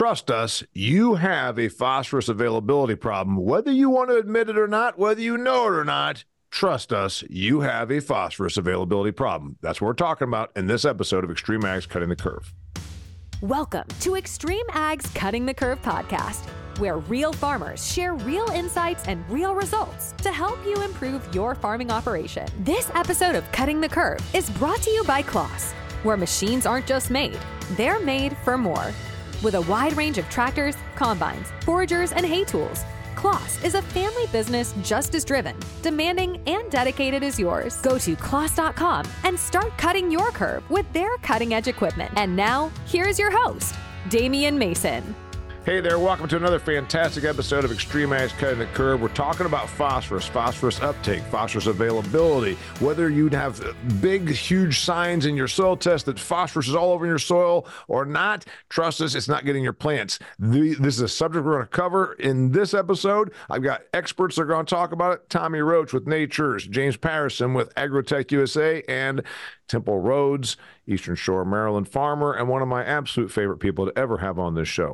Trust us, you have a phosphorus availability problem. Whether you want to admit it or not, whether you know it or not, trust us, you have a phosphorus availability problem. That's what we're talking about in this episode of Extreme Ag's Cutting the Curve. Welcome to Extreme Ag's Cutting the Curve podcast, where real farmers share real insights and real results to help you improve your farming operation. This episode of Cutting the Curve is brought to you by Claas, where machines aren't just made, they're made for more. With a wide range of tractors, combines, foragers, and hay tools, Claas is a family business just as driven, demanding, and dedicated as yours. Go to claas.com and start cutting your curve with their cutting-edge equipment. And now, here's your host, Damian Mason. Hey there, welcome to another fantastic episode of Extreme Ag's Cutting the Curve. We're talking about phosphorus uptake, phosphorus availability, whether you'd have big, huge signs in your soil test that phosphorus is all over your soil or not. Trust us, it's not getting your plants. This is a subject we're going to cover in this episode. I've got experts that are going to talk about it. Tommy Roach with Natures, James Patterson with Agrotech USA, and Temple Rhodes, Eastern Shore, Maryland farmer, and one of my absolute favorite people to ever have on this show.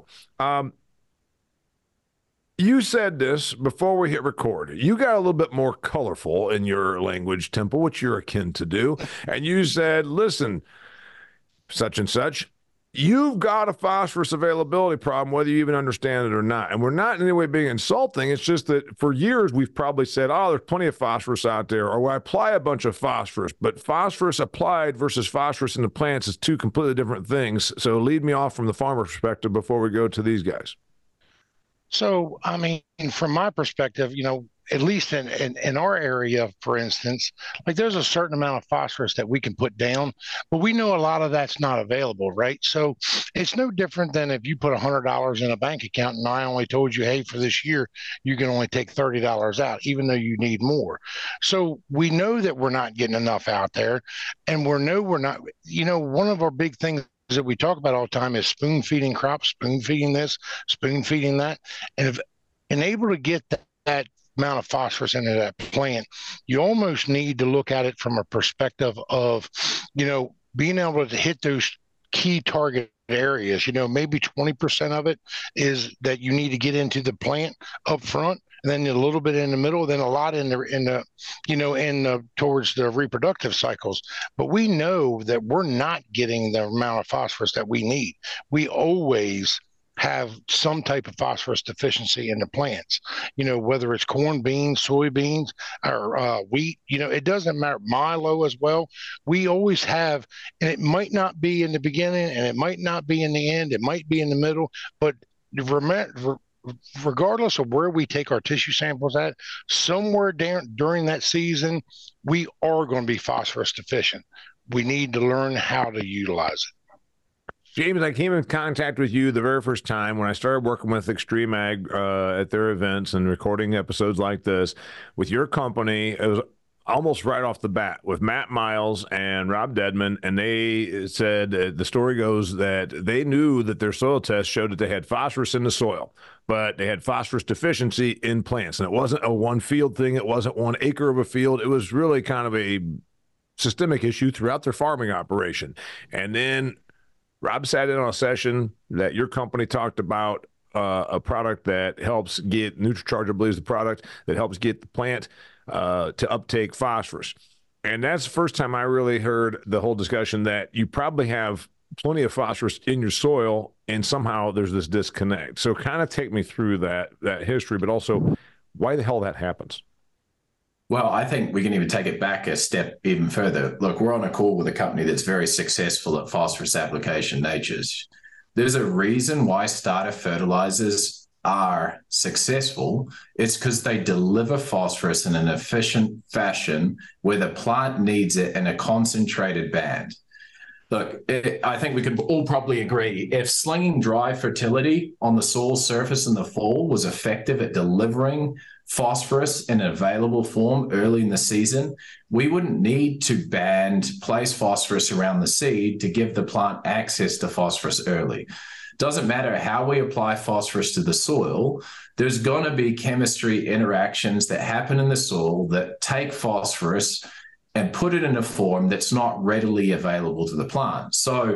You said this before we hit record. You got a little bit more colorful in your language, Temple, which you're akin to do. And you said, listen, such and such, you've got a phosphorus availability problem, whether you even understand it or not. And we're not in any way being insulting. It's just that for years, we've probably said, oh, there's plenty of phosphorus out there, or I apply a bunch of phosphorus. But phosphorus applied versus phosphorus in the plants is two completely different things. So lead me off from the farmer perspective before we go to these guys. So, I mean, from my perspective, at least in our area, for instance, like there's a certain amount of phosphorus that we can put down, but we know a lot of that's not available, right? So it's no different than if you put $100 in a bank account and I only told you, hey, for this year, you can only take $30 out, even though you need more. So we know that we're not getting enough out there, and we're not, one of our big things that we talk about all the time is spoon feeding crops, spoon feeding this, spoon feeding that. And if able to get that amount of phosphorus into that plant, you almost need to look at it from a perspective of, being able to hit those key target areas. Maybe 20% of it is that you need to get into the plant up front, and then a little bit in the middle, then a lot towards the reproductive cycles. But we know that we're not getting the amount of phosphorus that we need. We always have some type of phosphorus deficiency in the plants, whether it's corn, beans, soybeans, or wheat, it doesn't matter, milo as well. We always have, and it might not be in the beginning and it might not be in the end, it might be in the middle, but regardless of where we take our tissue samples at, somewhere during that season, we are going to be phosphorus deficient. We need to learn how to utilize it. James, I came in contact with you the very first time when I started working with Extreme Ag at their events and recording episodes like this with your company. It was almost right off the bat with Matt Miles and Rob Dedman, and they said the story goes that they knew that their soil test showed that they had phosphorus in the soil, but they had phosphorus deficiency in plants. And it wasn't a one field thing. It wasn't 1 acre of a field. It was really kind of a systemic issue throughout their farming operation. And then Rob sat in on a session that your company talked about a product that helps get NutriCharge, I believe is the product that helps get the plant to uptake phosphorus. And that's the first time I really heard the whole discussion that you probably have plenty of phosphorus in your soil and somehow there's this disconnect. So kind of take me through that history, but also why the hell that happens. Well, I think we can even take it back a step even further. Look, we're on a call with a company that's very successful at phosphorus application, Natures. There's a reason why starter fertilizers are successful. It's because they deliver phosphorus in an efficient fashion where the plant needs it in a concentrated band. Look, I think we could all probably agree, if slinging dry fertility on the soil surface in the fall was effective at delivering phosphorus in an available form early in the season, we wouldn't need to place phosphorus around the seed to give the plant access to phosphorus early. Doesn't matter how we apply phosphorus to the soil, there's going to be chemistry interactions that happen in the soil that take phosphorus and put it in a form that's not readily available to the plant. So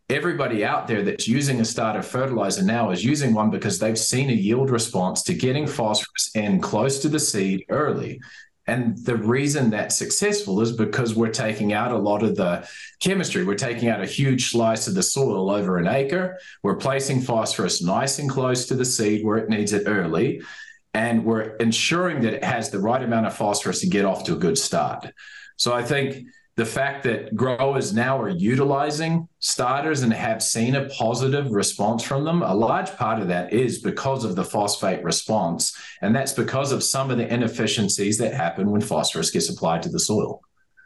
everybody out there that's using a starter fertilizer now is using one because they've seen a yield response to getting phosphorus in close to the seed early. And the reason that's successful is because we're taking out a lot of the chemistry. We're taking out a huge slice of the soil over an acre. We're placing phosphorus nice and close to the seed where it needs it early. And we're ensuring that it has the right amount of phosphorus to get off to a good start. So I think the fact that growers now are utilizing starters and have seen a positive response from them, a large part of that is because of the phosphate response. And that's because of some of the inefficiencies that happen when phosphorus gets applied to the soil.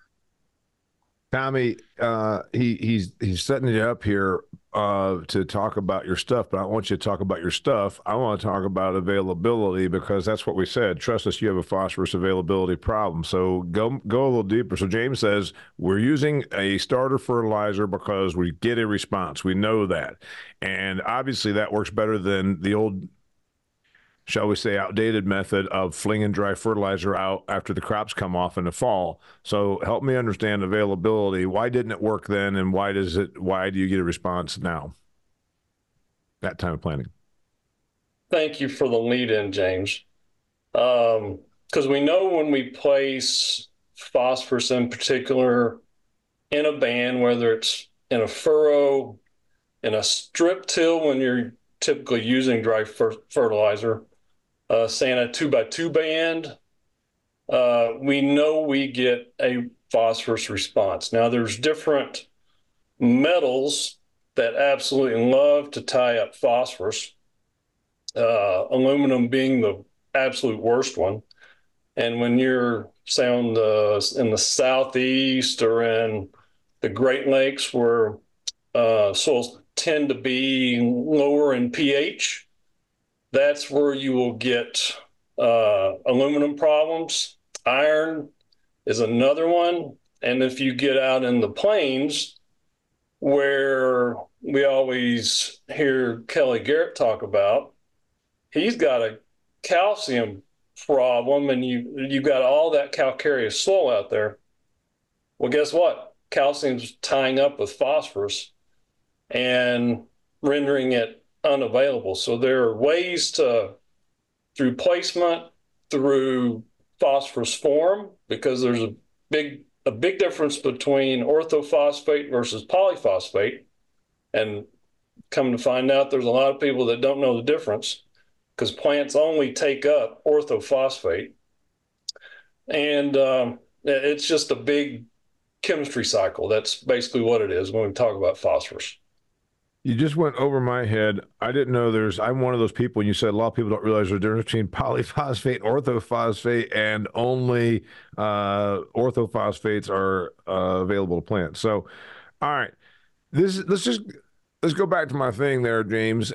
Tommy, he's setting you up here to talk about your stuff, but I don't want you to talk about your stuff. I want to talk about availability, because that's what we said. Trust us, you have a phosphorus availability problem. So go a little deeper. So James says we're using a starter fertilizer because we get a response. We know that. And obviously that works better than the old, shall we say, outdated method of flinging dry fertilizer out after the crops come off in the fall. So help me understand availability. Why didn't it work then, and why do you get a response now, that time of planting? Thank you for the lead in, James. Because we know when we place phosphorus in particular in a band, whether it's in a furrow, in a strip till when you're typically using dry fertilizer, say in a 2x2 band, we know we get a phosphorus response. Now, there's different metals that absolutely love to tie up phosphorus, aluminum being the absolute worst one. And when you're, say, in the southeast or in the Great Lakes, where soils tend to be lower in pH, that's where you will get aluminum problems. Iron is another one. And if you get out in the plains, where we always hear Kelly Garrett talk about, he's got a calcium problem, and you've got all that calcareous soil out there. Well, guess what? Calcium's tying up with phosphorus and rendering it unavailable. So there are ways to, through placement, through phosphorus form, because there's a big difference between orthophosphate versus polyphosphate. And come to find out, there's a lot of people that don't know the difference, because plants only take up orthophosphate. And it's just a big chemistry cycle. That's basically what it is when we talk about phosphorus. You just went over my head. I didn't know I'm one of those people, and you said a lot of people don't realize the difference between polyphosphate, orthophosphate, and only orthophosphates are available to plants. So, all right, let's go back to my thing there, James.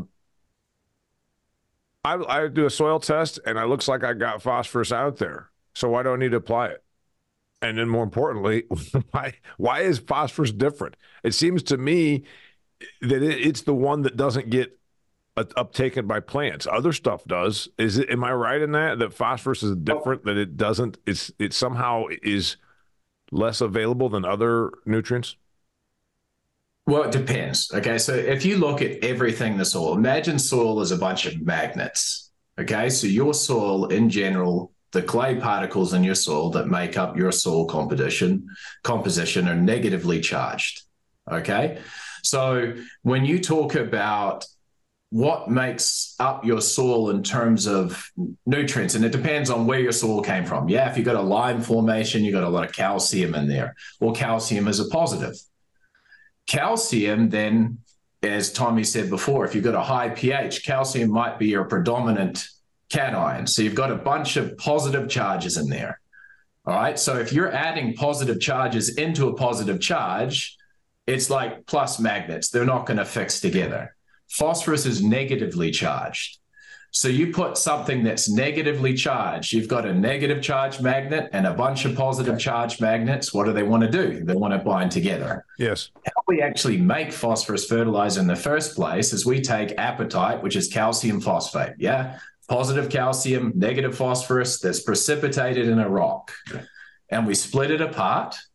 I do a soil test, and it looks like I got phosphorus out there. So why do I need to apply it? And then more importantly, why is phosphorus different? It seems to me that it's the one that doesn't get uptaken by plants. Other stuff does. Am I right in that phosphorus is different, that it doesn't, it somehow is less available than other nutrients? Well, it depends. Okay. So if you look at everything in the soil, imagine soil is a bunch of magnets. Okay. So your soil in general, the clay particles in your soil that make up your soil composition are negatively charged. Okay. So when you talk about what makes up your soil in terms of nutrients, and it depends on where your soil came from. Yeah, if you've got a lime formation, you've got a lot of calcium in there. Well, calcium is a positive. Calcium then, as Tommy said before, if you've got a high pH, calcium might be your predominant cation. So you've got a bunch of positive charges in there. All right. So if you're adding positive charges into a positive charge, it's like plus magnets. They're not going to fix together. Phosphorus is negatively charged. So you put something that's negatively charged, you've got a negative charge magnet and a bunch of positive charge magnets. What do they want to do? They want to bind together. Yes. How we actually make phosphorus fertilizer in the first place is we take apatite, which is calcium phosphate. Yeah. Positive calcium, negative phosphorus that's precipitated in a rock. And we split it apart.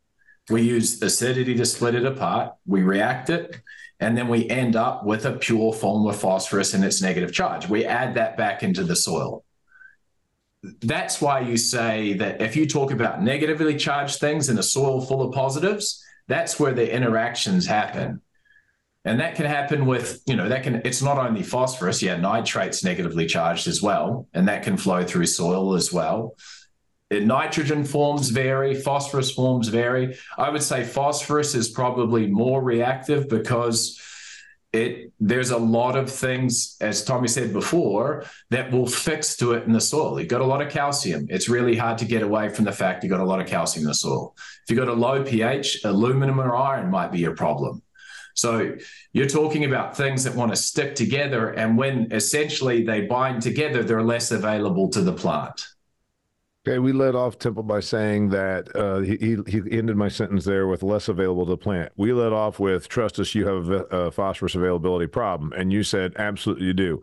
We use acidity to split it apart. We react it, and then we end up with a pure form of phosphorus and its negative charge. We add that back into the soil. That's why you say that if you talk about negatively charged things in a soil full of positives, that's where the interactions happen. And that can happen with, it's not only phosphorus, nitrate's negatively charged as well, and that can flow through soil as well. Nitrogen forms vary, phosphorus forms vary. I would say phosphorus is probably more reactive because there's a lot of things, as Tommy said before, that will fix to it in the soil. You've got a lot of calcium. It's really hard to get away from the fact you've got a lot of calcium in the soil. If you've got a low pH, aluminum or iron might be a problem. So you're talking about things that want to stick together, and when essentially they bind together, they're less available to the plant. Okay, we led off Temple by saying that he ended my sentence there with less available to the plant. We led off with, trust us, you have a phosphorus availability problem, and you said absolutely you do.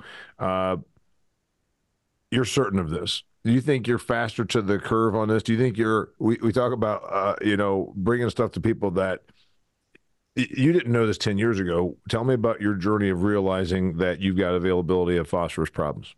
You're certain of this. Do you think you're faster to the curve on this? Do you think we talk about bringing stuff to people that you didn't know this 10 years ago. Tell me about your journey of realizing that you've got availability of phosphorus problems.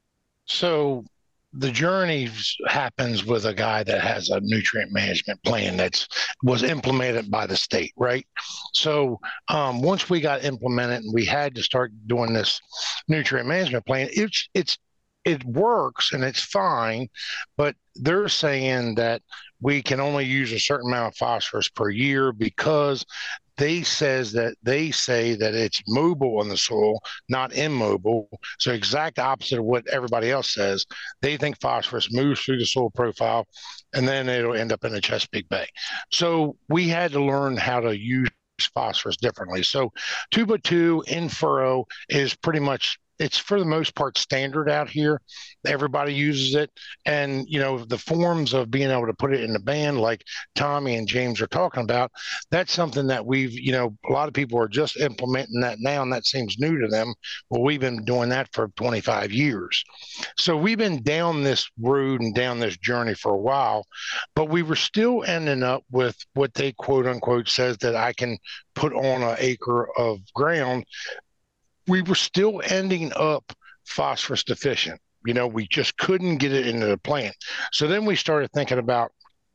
So the journey happens with a guy that has a nutrient management plan that was implemented by the state, right? So once we got implemented and we had to start doing this nutrient management plan, it works and it's fine, but they're saying that we can only use a certain amount of phosphorus per year because they say that it's mobile in the soil, not immobile. So exact opposite of what everybody else says. They think phosphorus moves through the soil profile and then it'll end up in the Chesapeake Bay. So we had to learn how to use phosphorus differently. So 2x2 in furrow is pretty much, it's for the most part standard out here. Everybody uses it. And, the forms of being able to put it in the band like Tommy and James are talking about, that's something that we've, a lot of people are just implementing that now, and that seems new to them. Well, we've been doing that for 25 years. So we've been down this road and down this journey for a while, but we were still ending up with what they quote unquote says that I can put on an acre of ground. We were still ending up phosphorus deficient. We just couldn't get it into the plant. So then we started thinking about,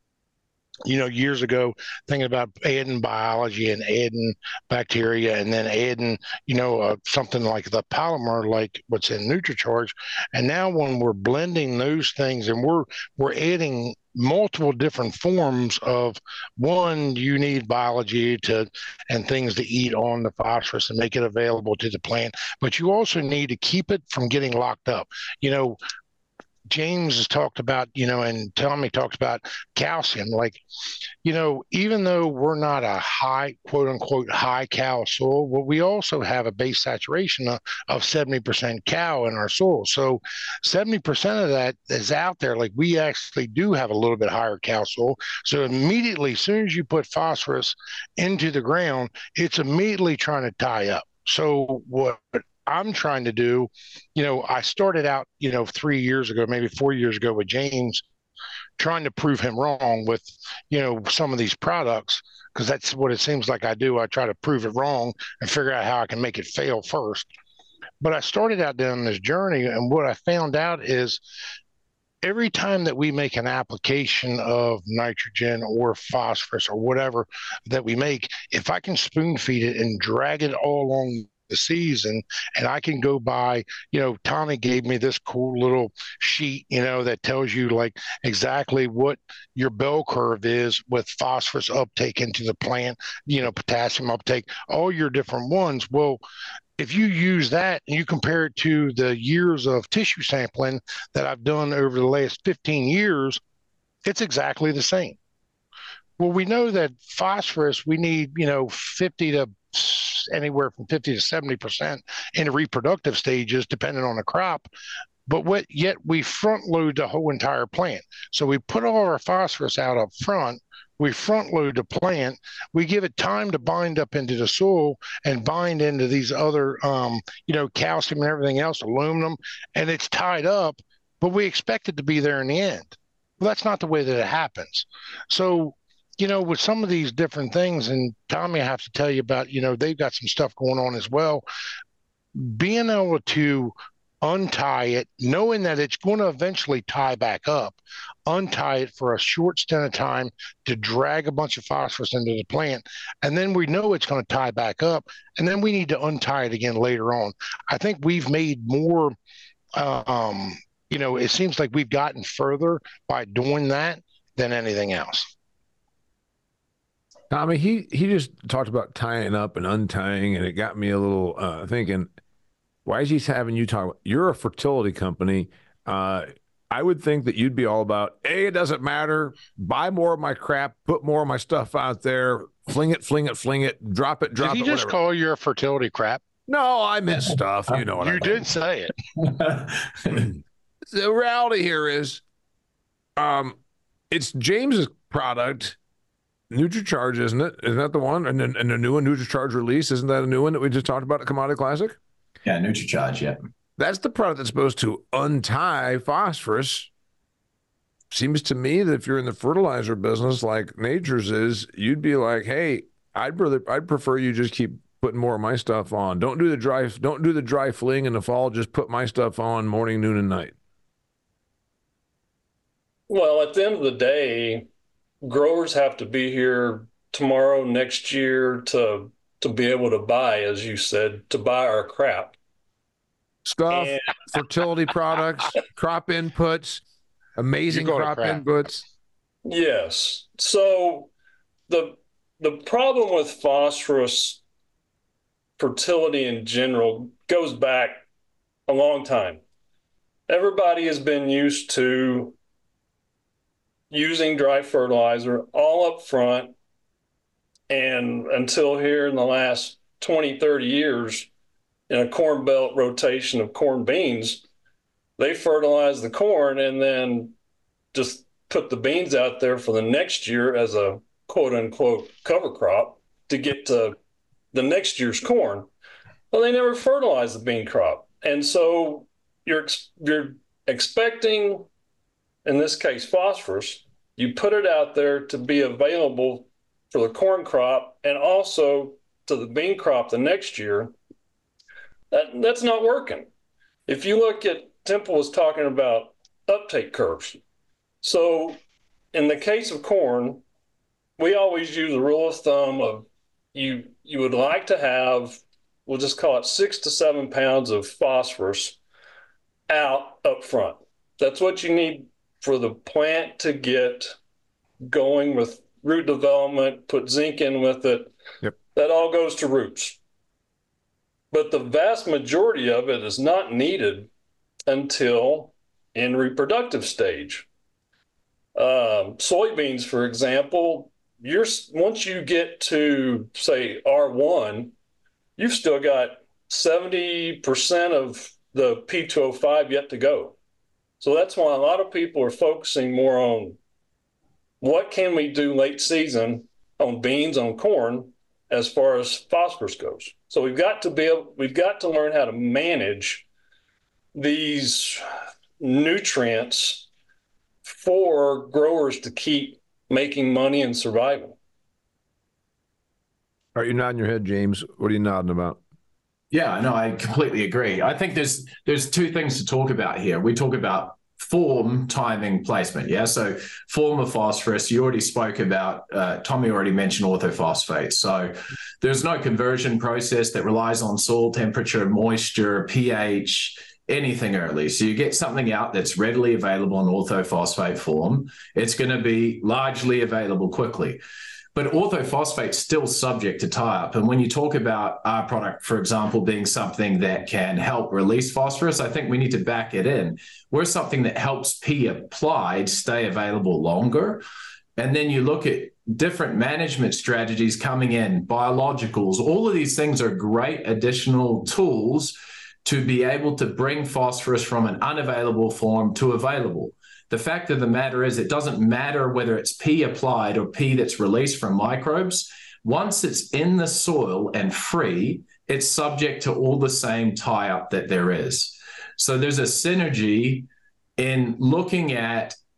years ago, thinking about adding biology and adding bacteria and then adding, something like the polymer, like what's in NutriCharge. And now when we're blending those things and we're adding multiple different forms of, one, you need biology and things to eat on the phosphorus and make it available to the plant, but you also need to keep it from getting locked up. James has talked about, and Tommy talked about calcium. Like, even though we're not a high, quote unquote, high cal soil, well, we also have a base saturation of 70% cal in our soil. So 70% of that is out there. Like, we actually do have a little bit higher cal soil. So immediately, as soon as you put phosphorus into the ground, it's immediately trying to tie up. So what I'm trying to do, I started out, 3 years ago, maybe 4 years ago with James, trying to prove him wrong with, some of these products, because that's what it seems like I do. I try to prove it wrong and figure out how I can make it fail first. But I started out down this journey, and what I found out is every time that we make an application of nitrogen or phosphorus or whatever that we make, if I can spoon feed it and drag it all along the season, and I can go by, Tommy gave me this cool little sheet, that tells you like exactly what your bell curve is with phosphorus uptake into the plant, potassium uptake, all your different ones. Well, if you use that and you compare it to the years of tissue sampling that I've done over the last 15 years, it's exactly the same. Well, we know that phosphorus, we need, anywhere from 50 to 70% in the reproductive stages, depending on the crop. But yet we front load the whole entire plant. So we put all our phosphorus out up front. We front load the plant. We give it time to bind up into the soil and bind into these other, calcium and everything else, aluminum, and it's tied up, but we expect it to be there in the end. Well, that's not the way that it happens. So with some of these different things, and Tommy, I have to tell you about, they've got some stuff going on as well. Being able to untie it, knowing that it's going to eventually tie back up, untie it for a short stint of time to drag a bunch of phosphorus into the plant. And then we know it's going to tie back up. And then we need to untie it again later on. I think we've made more, it seems like we've gotten further by doing that than anything else. Tommy, he just talked about tying up and untying, and it got me a little thinking, why is he having you talk? You're a fertility company. I would think that you'd be all about, it doesn't matter. Buy more of my crap, put more of my stuff out there, fling it, drop it. Did he just whatever. call your fertility crap? No, I miss stuff. You know what I mean. You did say it. The reality here is, it's James's product, NutriCharge, isn't it? Isn't that the one? And the new one, NutriCharge release, isn't that a new one that we just talked about at Commodity Classic? Yeah, NutriCharge, yeah. That's the product that's supposed to untie phosphorus. Seems to me that if you're in the fertilizer business like Nature's is, you'd be like, hey, I'd prefer you just keep putting more of my stuff on. Don't do the dry fling in the fall. Just put my stuff on morning, noon, and night. Well, at the end of the day, growers have to be here tomorrow, next year to be able to buy, as you said, to buy our crap. Stuff, fertility products, crop inputs, amazing crop inputs. Yes. So the problem with phosphorus fertility in general goes back a long time. Everybody has been used to using dry fertilizer all up front, and until here in the last 20, 30 years, in a corn belt rotation of corn beans, they fertilize the corn and then just put the beans out there for the next year as a quote unquote cover crop to get to the next year's corn. Well, they never fertilize the bean crop. And so you're expecting, in this case, phosphorus, you put it out there to be available for the corn crop and also to the bean crop the next year. That's not working. If you look at, Temple was talking about uptake curves. So in the case of corn, we always use a rule of thumb of you would like to have, we'll just call it 6 to 7 pounds of phosphorus out up front. That's what you need for the plant to get going with root development, put zinc in with it. Yep. That all goes to roots. But the vast majority of it is not needed until in reproductive stage. Soybeans, for example, once you get to, say, R1, you've still got 70% of the P2O5 yet to go. So that's why a lot of people are focusing more on what can we do late season on beans, on corn, as far as phosphorus goes. So we've got to learn how to manage these nutrients for growers to keep making money and surviving. Are you nodding your head, James? What are you nodding about? Yeah, no, I completely agree. I think there's two things to talk about here. We talk about form, timing, placement. Yeah. So form of phosphorus, you already spoke about, Tommy already mentioned orthophosphate. So there's no conversion process that relies on soil temperature, moisture, pH, anything early. So you get something out that's readily available in orthophosphate form. It's going to be largely available quickly. But orthophosphate's still subject to tie-up. And when you talk about our product, for example, being something that can help release phosphorus, I think we need to back it in. We're something that helps P applied stay available longer. And then you look at different management strategies coming in, biologicals, all of these things are great additional tools to be able to bring phosphorus from an unavailable form to available. The fact of the matter is it doesn't matter whether it's P applied or P that's released from microbes. Once it's in the soil and free, it's subject to all the same tie-up that there is. So there's a synergy in looking at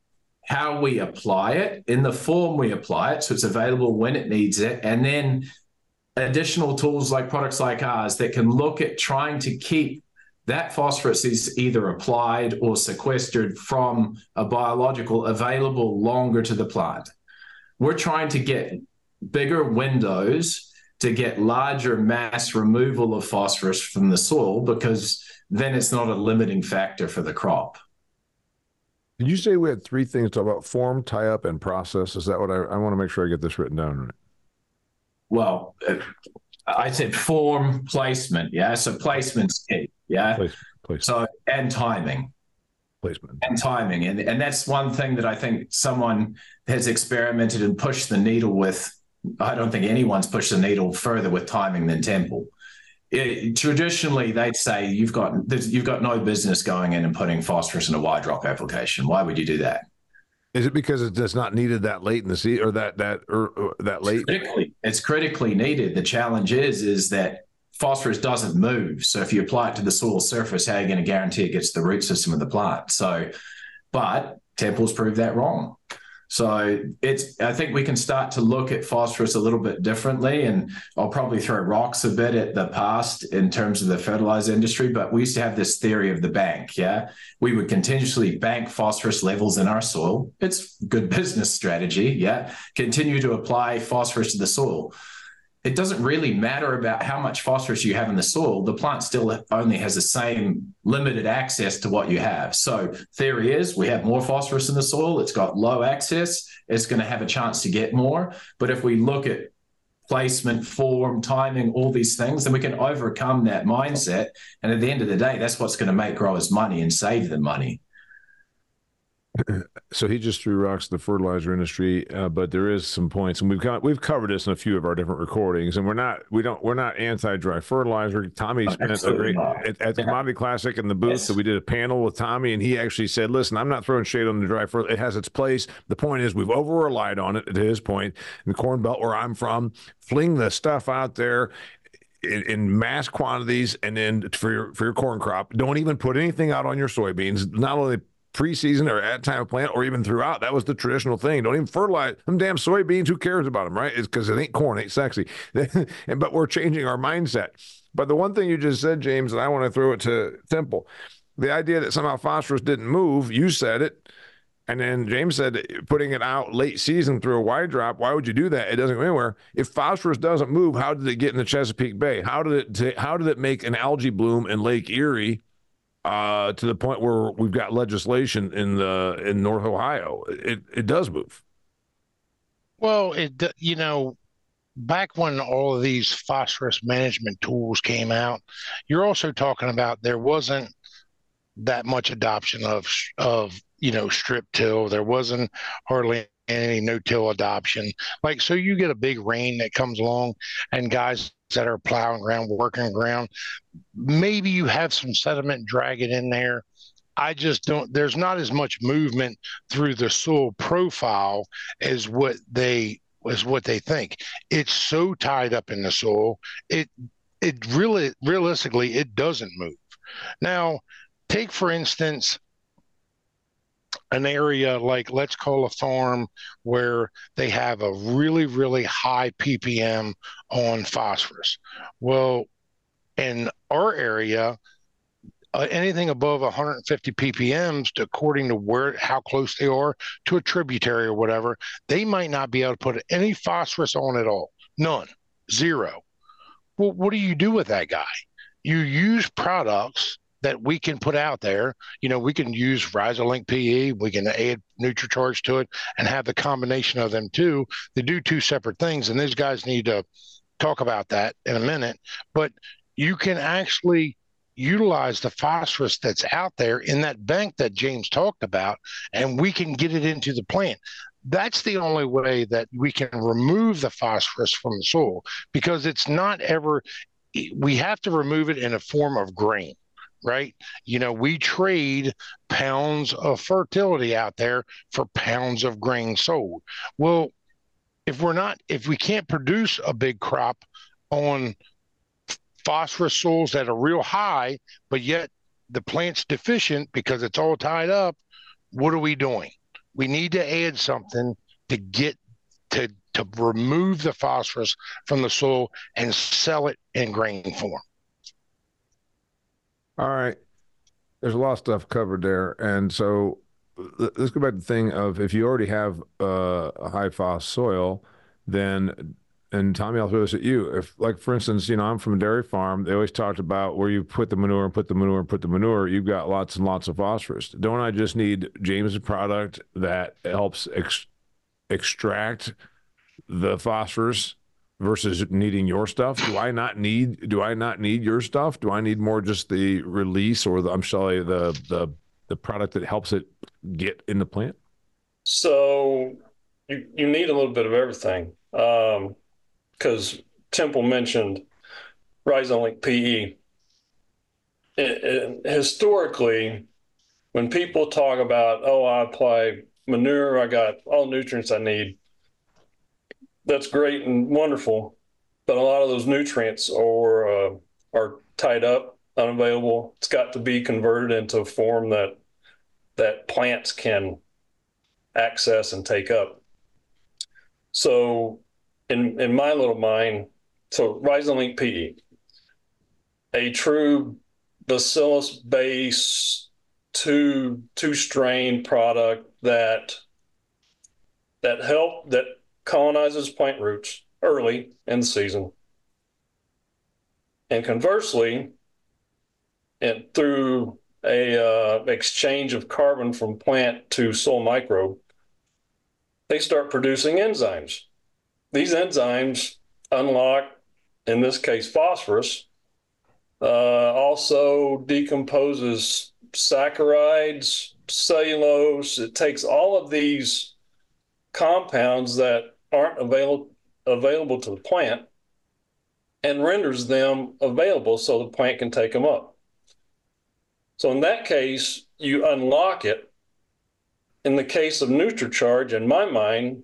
how we apply it, in the form we apply it, so it's available when it needs it, and then additional tools like products like ours that can look at trying to keep that phosphorus is either applied or sequestered from a biological available longer to the plant. We're trying to get bigger windows to get larger mass removal of phosphorus from the soil, because then it's not a limiting factor for the crop. Did you say we had three things to talk about: form, tie up, and process? Is that what I want to make sure I get this written down right? Well, I said form, placement. Yeah. So placement's key. Yeah. Placement. So, and timing. Placement. And timing. And that's one thing that I think someone has experimented and pushed the needle with. I don't think anyone's pushed the needle further with timing than Temple. Traditionally, they'd say you've got no business going in and putting phosphorus in a wide drop application. Why would you do that? Is it because it's just not needed that late in the season, or that late? It's critically needed. The challenge is that phosphorus doesn't move. So if you apply it to the soil surface, how are you going to guarantee it gets to the root system of the plant? So, but Temple's proved that wrong. So I think we can start to look at phosphorus a little bit differently, and I'll probably throw rocks a bit at the past in terms of the fertilizer industry, but we used to have this theory of the bank, yeah? We would continuously bank phosphorus levels in our soil. It's good business strategy, yeah? Continue to apply phosphorus to the soil. It doesn't really matter about how much phosphorus you have in the soil. The plant still only has the same limited access to what you have. So theory is we have more phosphorus in the soil. It's got low access. It's going to have a chance to get more. But if we look at placement, form, timing, all these things, then we can overcome that mindset. And at the end of the day, that's what's going to make growers money and save them money. So he just threw rocks at the fertilizer industry, but there is some points, and we've covered this in a few of our different recordings, and we're not anti-dry fertilizer. Tommy spent a great at the Commodity Classic in the booth, so we did a panel with Tommy, and he actually said, "Listen, I'm not throwing shade on the dry fertilizer. It has its place. The point is we've over relied on it." To his point, in the Corn Belt where I'm from, fling the stuff out there in mass quantities, and then for your corn crop, don't even put anything out on your soybeans. Not only preseason or at time of plant or even throughout. That was the traditional thing. Don't even fertilize them damn soybeans. Who cares about them, right? It's because it ain't corn, ain't sexy. But we're changing our mindset. But the one thing you just said, James, and I want to throw it to Temple, the idea that somehow phosphorus didn't move, you said it. And then James said putting it out late season through a wide drop, why would you do that? It doesn't go anywhere. If phosphorus doesn't move, how did it get in the Chesapeake Bay? How did it make an algae bloom in Lake Erie? To the point where we've got legislation in North Ohio, it does move. Well, back when all of these phosphorus management tools came out, you're also talking about there wasn't that much adoption of strip till. There wasn't hardly any no-till adoption. So you get a big rain that comes along, and guys that are plowing ground, working ground, maybe you have some sediment dragging in there. I just don't, there's not as much movement through the soil profile as what they think. It's so tied up in the soil. It really, realistically, it doesn't move. Now, take for instance, an area like, let's call a farm where they have a really, really high ppm on phosphorus. Well, in our area, anything above 150 ppms, according to how close they are to a tributary or whatever, they might not be able to put any phosphorus on at all. None. Zero. Well, what do you do with that guy? You use products that we can put out there. We can use Rhizolink PE, we can add NutriCharge to it and have the combination of them too. They do two separate things, and these guys need to talk about that in a minute. But you can actually utilize the phosphorus that's out there in that bank that James talked about, and we can get it into the plant. That's the only way that we can remove the phosphorus from the soil, because it's not ever, we have to remove it in a form of grain. Right? We trade pounds of fertility out there for pounds of grain sold. Well, if we can't produce a big crop on phosphorus soils that are real high, but yet the plant's deficient because it's all tied up, what are we doing? We need to add something to get to remove the phosphorus from the soil and sell it in grain form. All right. There's a lot of stuff covered there. And so let's go back to the thing of if you already have a high phos soil, then, and Tommy, I'll throw this at you. If, like, for instance, I'm from a dairy farm, they always talked about where you put the manure and put the manure and put the manure, you've got lots and lots of phosphorus. Don't I just need James' product that helps extract the phosphorus versus needing your stuff? Do I not need your stuff? Do I need more just the release or the product that helps it get in the plant? So you need a little bit of everything. Because Temple mentioned Rhizolink PE. Historically, when people talk about, I apply manure, I got all nutrients I need, that's great and wonderful, but a lot of those nutrients are tied up, unavailable. It's got to be converted into a form that plants can access and take up. So in my little mind, so Rhizolink PE, a true bacillus-based two-strain product that colonizes plant roots early in the season. And conversely, and through a exchange of carbon from plant to soil microbe, they start producing enzymes. These enzymes unlock, in this case, phosphorus, also decomposes saccharides, cellulose. It takes all of these compounds that aren't available to the plant and renders them available so the plant can take them up. So in that case, you unlock it. In the case of NutriCharge, in my mind,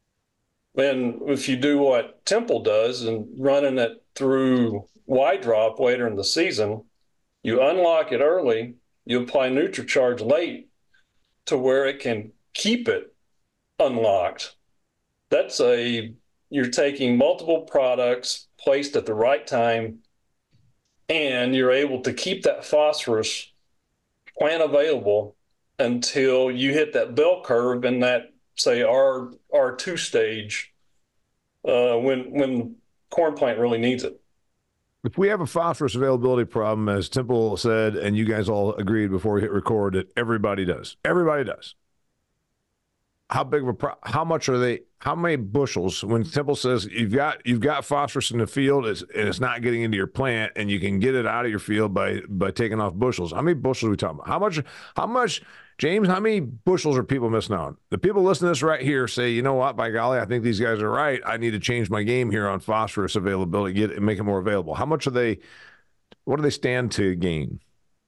if you do what Temple does and running it through Y-drop later in the season, you unlock it early, you apply NutriCharge late to where it can keep it unlocked. You're taking multiple products placed at the right time, and you're able to keep that phosphorus plant available until you hit that bell curve in that, say, R2 stage, when corn plant really needs it. If we have a phosphorus availability problem, as Temple said, and you guys all agreed before we hit record, that everybody does. Everybody does. How big of how much are they? How many bushels? When Temple says you've got phosphorus in the field, and it's not getting into your plant, and you can get it out of your field by taking off bushels. How many bushels are we talking about? How much, James? How many bushels are people missing out? The people listening to this right here say, you know what? By golly, I think these guys are right. I need to change my game here on phosphorus availability, make it more available. How much are they? What do they stand to gain?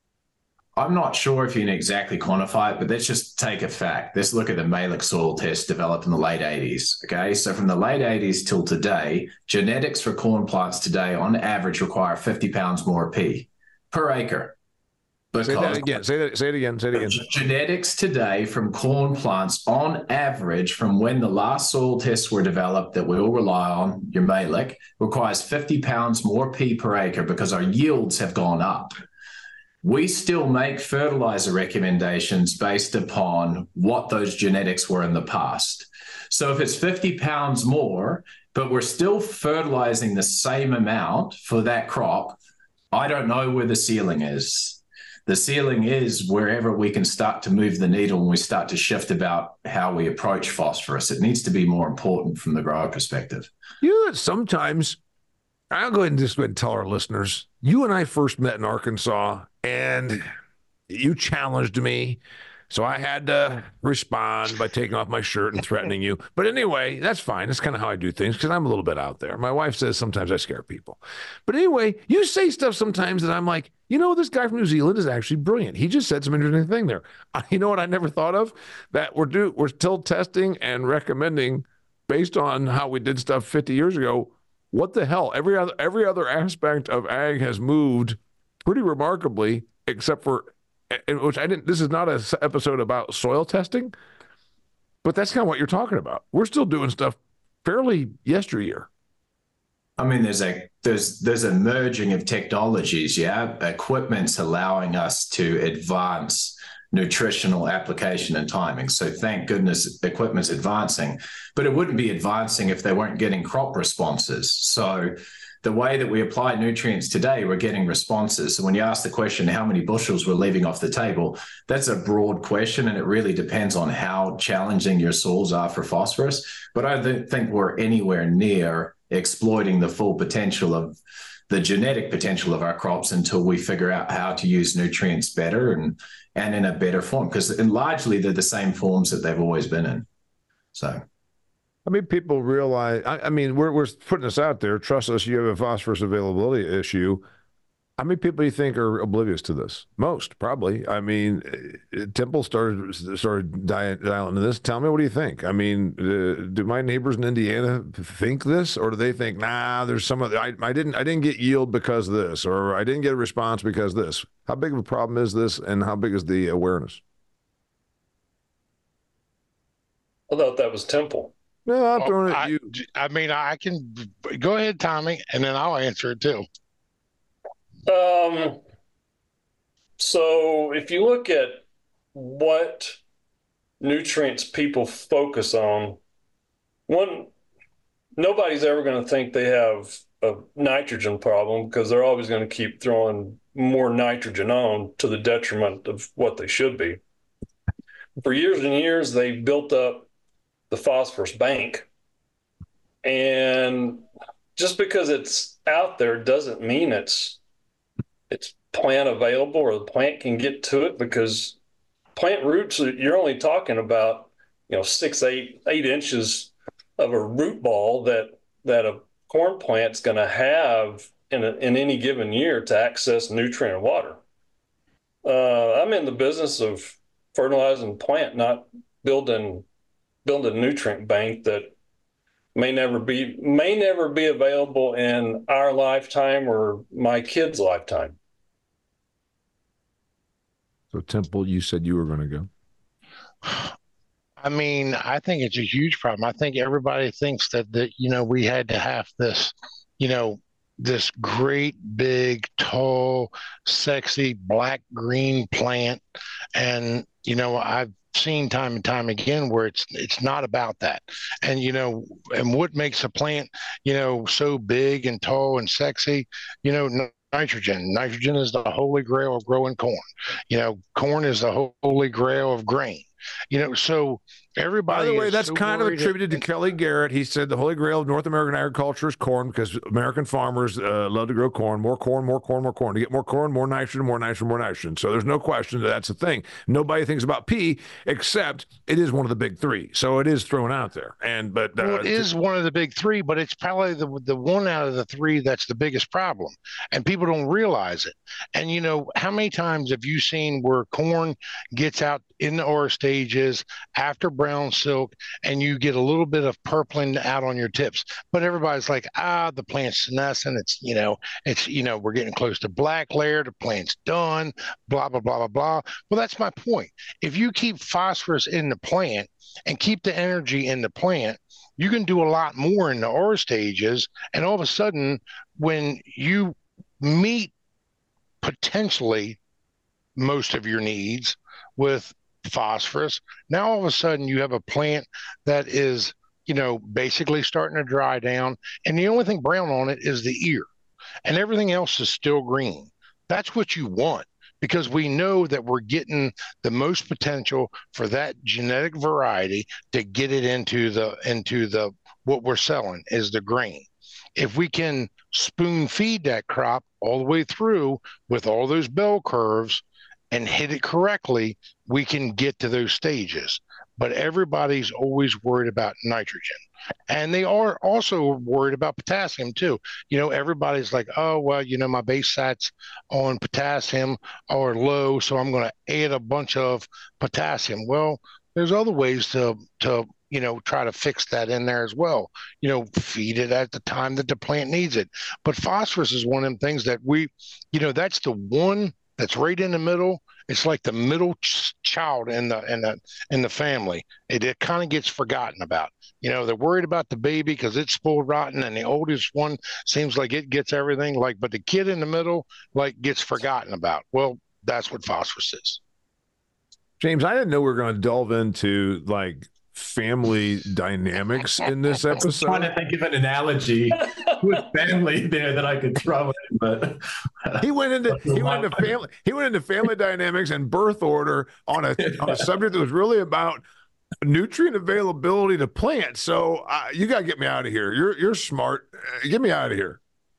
I'm not sure if you can exactly quantify it, but let's just take a fact. Let's look at the Mehlich soil test developed in the late 80s. Okay, so from the late 80s till today, genetics for corn plants today on average require 50 pounds more P per acre. Say that again. Say it again. Genetics today from corn plants on average from when the last soil tests were developed that we all rely on, your Mehlich, requires 50 pounds more P per acre because our yields have gone up. We still make fertilizer recommendations based upon what those genetics were in the past. So if it's 50 pounds more, but we're still fertilizing the same amount for that crop, I don't know where the ceiling is. The ceiling is wherever we can start to move the needle and we start to shift about how we approach phosphorus. It needs to be more important from the grower perspective. Sometimes, I'll go ahead and tell our listeners, you and I first met in Arkansas, and you challenged me, so I had to respond by taking off my shirt and threatening you. But anyway, that's fine. That's kind of how I do things because I'm a little bit out there. My wife says sometimes I scare people. But anyway, you say stuff sometimes that I'm like, this guy from New Zealand is actually brilliant. He just said some interesting thing there. You know what I never thought of? That we're still testing and recommending based on how we did stuff 50 years ago. What the hell? Every other aspect of ag has moved pretty remarkably, except for, which I didn't. This is not an episode about soil testing, But that's kind of what you're talking about. We're still doing stuff fairly yesteryear. I mean, there's a merging of technologies. Yeah, equipment's allowing us to advance nutritional application and timing. So thank goodness equipment's advancing, but it wouldn't be advancing if they weren't getting crop responses. So the way that we apply nutrients today, we're getting responses. So when you ask the question, how many bushels we're leaving off the table, that's a broad question, and it really depends on how challenging your soils are for phosphorus. But I don't think we're anywhere near exploiting the full potential of the genetic potential of our crops until we figure out how to use nutrients better and in a better form, because largely they're the same forms that they've always been in. So, I mean, people realize, I mean, we're putting this out there. Trust us, you have a phosphorus availability issue. How many people do you think are oblivious to this? Most, probably. I mean, Temple started dialing into this. Tell me, what do you think? I mean, do my neighbors in Indiana think this, or do they think, nah, there's some other, I didn't get yield because of this, or I didn't get a response because of this? How big of a problem is this, and how big is the awareness? I thought that was Temple. No, I'm throwing it at you. I mean, I can go ahead, Tommy, and then I'll answer it too. So if you look at what nutrients people focus on, one, nobody's ever going to think they have a nitrogen problem, because they're always going to keep throwing more nitrogen on to the detriment of what they should be. For years and years, they built up the phosphorus bank, and just because it's out there doesn't mean it's plant available or the plant can get to it, because plant roots, you're only talking about 8 inches of a root ball that a corn plant's going to have in any given year to access nutrient and water. I'm in the business of fertilizing plant, not building a nutrient bank that may never be available in our lifetime or my kids' lifetime. So, Temple, you said you were going to go. I mean, I think it's a huge problem. I think everybody thinks that we had to have this, this great, big, tall, sexy, black-green plant. And, I've seen time and time again where it's not about that. And, and what makes a plant, so big and tall and sexy, nitrogen. Nitrogen is the holy grail of growing corn. Corn is the holy grail of grain. So everybody. By the way, that's kind of attributed to Kelly Garrett. He said the holy grail of North American agriculture is corn, because American farmers love to grow corn. More corn, more corn, more corn. To get more corn, more nitrogen, more nitrogen, more nitrogen. So there's no question that's the thing. Nobody thinks about P, except it is one of the big three. So it is thrown out there. But it is one of the big three, but it's probably the one out of the three that's the biggest problem, and people don't realize it. And how many times have you seen where corn gets out in the ore stages after brown silk, and you get a little bit of purpling out on your tips, but everybody's like, the plant's senescent. We're getting close to black layer. The plant's done. Blah blah blah blah blah. Well, that's my point. If you keep phosphorus in the plant and keep the energy in the plant, you can do a lot more in the ore stages. And all of a sudden, when you meet potentially most of your needs with phosphorus, now all of a sudden you have a plant that is, basically starting to dry down, and the only thing brown on it is the ear, and everything else is still green. That's what you want, because we know that we're getting the most potential for that genetic variety to get it into the what we're selling is the grain. If we can spoon feed that crop all the way through with all those bell curves and hit it correctly, we can get to those stages. But everybody's always worried about nitrogen. And they are also worried about potassium too. Everybody's like, oh, well, my base sats on potassium are low, so I'm going to add a bunch of potassium. Well, there's other ways to try to fix that in there as well. Feed it at the time that the plant needs it. But phosphorus is one of them things that that's the one that's right in the middle, It's like the middle child in the family. It kind of gets forgotten about. They're worried about the baby because it's spoiled rotten, and the oldest one seems like it gets everything. But the kid in the middle gets forgotten about. Well, that's what phosphorus is. James, I didn't know we were going to delve into family dynamics in this episode. I'm trying to think of an analogy with family there that I could throw in, but he went into family dynamics and birth order on a subject that was really about nutrient availability to plants. So you got to get me out of here. You're smart. Get me out of here.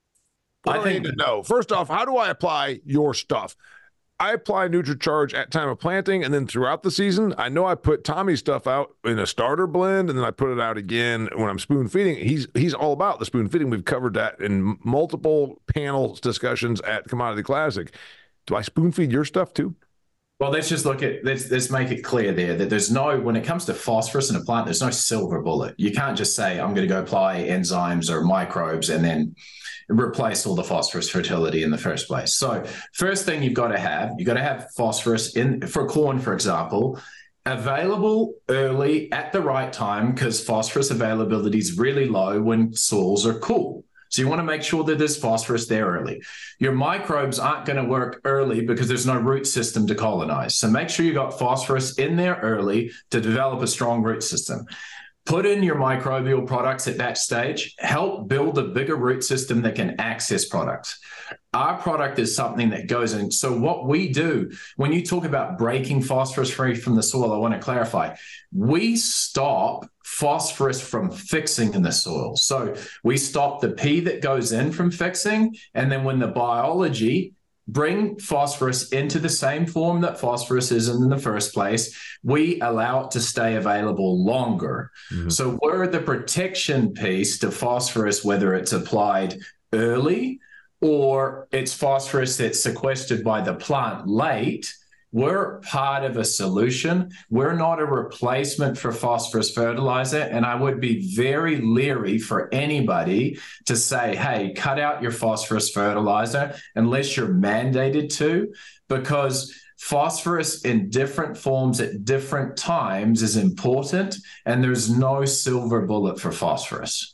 I need to know. First off, how do I apply your stuff? I apply NutriCharge at time of planting, and then throughout the season, I know I put Tommy's stuff out in a starter blend, and then I put it out again when I'm spoon feeding. He's all about the spoon feeding. We've covered that in multiple panel discussions at Commodity Classic. Do I spoon feed your stuff too? Well, let's make it clear there that when it comes to phosphorus in a plant, there's no silver bullet. You can't just say, I'm going to go apply enzymes or microbes and then replace all the phosphorus fertility in the first place. So first thing you've got to have phosphorus for corn, for example, available early at the right time, because phosphorus availability is really low when soils are cool. So you want to make sure that there's phosphorus there early. Your microbes aren't going to work early because there's no root system to colonize. So make sure you got phosphorus in there early to develop a strong root system. Put in your microbial products at that stage, help build a bigger root system that can access products. Our product is something that goes in. So what we do, when you talk about breaking phosphorus free from the soil, I want to clarify, we stop phosphorus from fixing in the soil. So we stop the P that goes in from fixing, and then when the biology bring phosphorus into the same form that phosphorus is in the first place, we allow it to stay available longer. Mm-hmm. So we're the protection piece to phosphorus, whether it's applied early or it's phosphorus that's sequestered by the plant late. We're part of a solution. We're not a replacement for phosphorus fertilizer. And I would be very leery for anybody to say, hey, cut out your phosphorus fertilizer unless you're mandated to, because phosphorus in different forms at different times is important. And there's no silver bullet for phosphorus.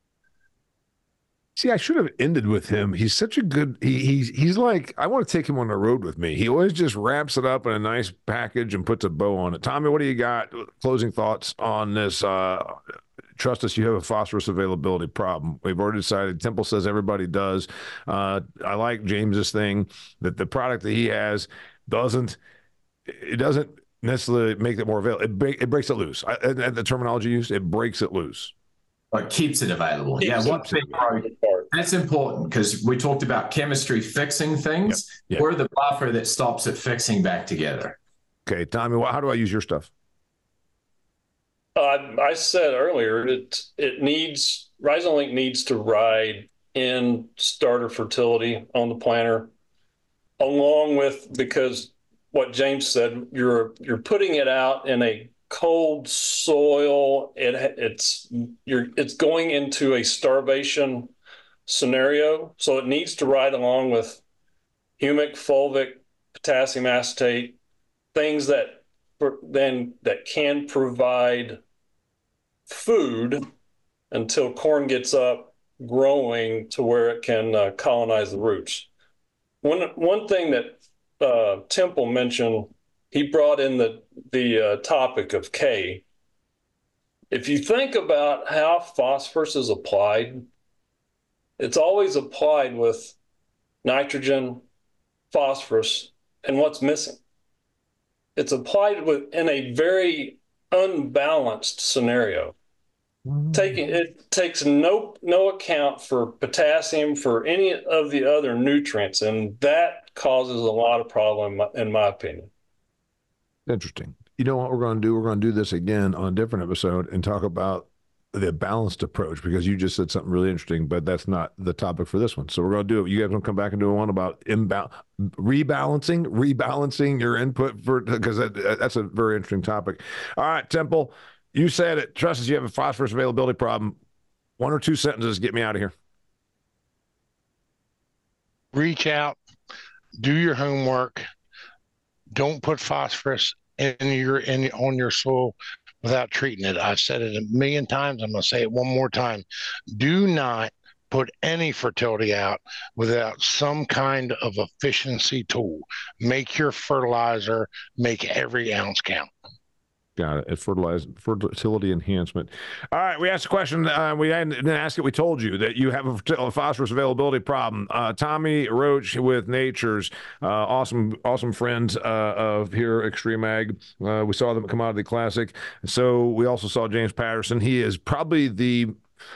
See, I should have ended with him. He's such a good, he's like, I want to take him on the road with me. He always just wraps it up in a nice package and puts a bow on it. Tommy, what do you got? Closing thoughts on this? Trust us, you have a phosphorus availability problem. We've already decided. Temple says everybody does. I like James's thing that the product that he has doesn't necessarily make it more available. It breaks it loose. And the terminology used, it breaks it loose. It keeps it available. That's important, because we talked about chemistry fixing things. Yep. We're the buffer that stops it fixing back together. Okay, Tommy, how do I use your stuff? I said earlier, Rhizolink needs to ride in starter fertility on the planter, because what James said, you're putting it out in a cold soil. It's going into a starvation scenario, so it needs to ride along with humic, fulvic, potassium acetate, things that can provide food until corn gets up growing to where it can colonize the roots. One thing that Temple mentioned, he brought in the topic of K. If you think about how phosphorus is applied, it's always applied with nitrogen, phosphorus, and what's missing. It's applied in a very unbalanced scenario. It takes no account for potassium, for any of the other nutrients, and that causes a lot of problem, in my opinion. Interesting. You know what we're going to do? We're going to do this again on a different episode and talk about the balanced approach, because you just said something really interesting, but that's not the topic for this one. So we're going to do it. You guys want to come back and do one about rebalancing your input, because that's a very interesting topic. All right, Temple, you said it. Trust us, you have a phosphorus availability problem. 1 or 2 sentences, get me out of here. Reach out, do your homework, don't put phosphorus on your soil without treating it. I've said it a million times. I'm going to say it one more time. Do not put any fertility out without some kind of efficiency tool. Make your fertilizer, make every ounce count. Got it. Fertility enhancement. All right. We asked a question. We didn't ask it. We told you that you have a phosphorus availability problem. Tommy Roach with Nature's, awesome friends of here, Extreme Ag. We saw them at Commodity Classic. So we also saw James Patterson. He's probably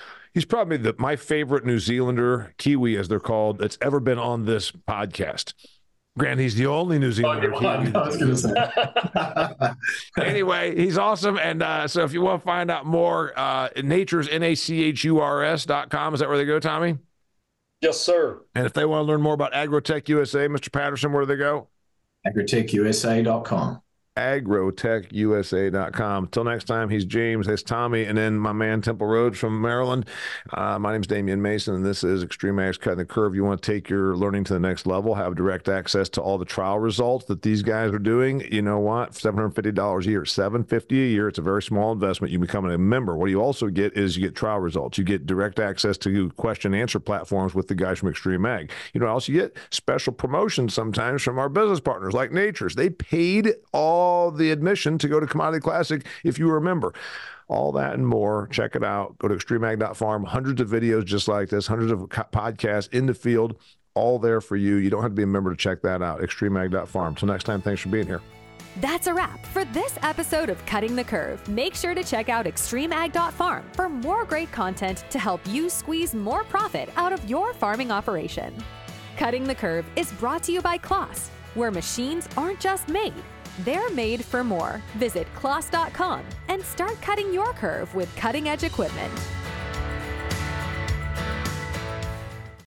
my favorite New Zealander, Kiwi as they're called, that's ever been on this podcast. Grant, he's the only New Zealander. I was going to say. Anyway, he's awesome. And so if you want to find out more, Nature's, NACHURS.com. Is that where they go, Tommy? Yes, sir. And if they want to learn more about Agrotech USA, Mr. Patterson, where do they go? AgrotechUSA.com. AgrotechUSA.com. Till next time, he's James, that's Tommy, and then my man Temple Rhodes from Maryland. My name's Damian Mason, and this is Extreme Ag's Cutting the Curve. You want to take your learning to the next level, have direct access to all the trial results that these guys are doing. You know what? $750 a year, $750 a year. It's a very small investment. You become a member. What you also get is you get trial results. You get direct access to question and answer platforms with the guys from Extreme Ag. You know what else you get? Special promotions sometimes from our business partners like Nature's. They paid all the admission to go to Commodity Classic, if you remember. All that and more. Check it out. Go to extremeag.farm. Hundreds of videos just like this, hundreds of podcasts in the field, all there for you. You don't have to be a member to check that out. extremeag.farm. Till next time, thanks for being here. That's a wrap for this episode of Cutting the Curve. Make sure to check out extremeag.farm for more great content to help you squeeze more profit out of your farming operation. Cutting the Curve is brought to you by Claas, where machines aren't just made, they're made for more. Visit claas.com and start cutting your curve with cutting-edge equipment.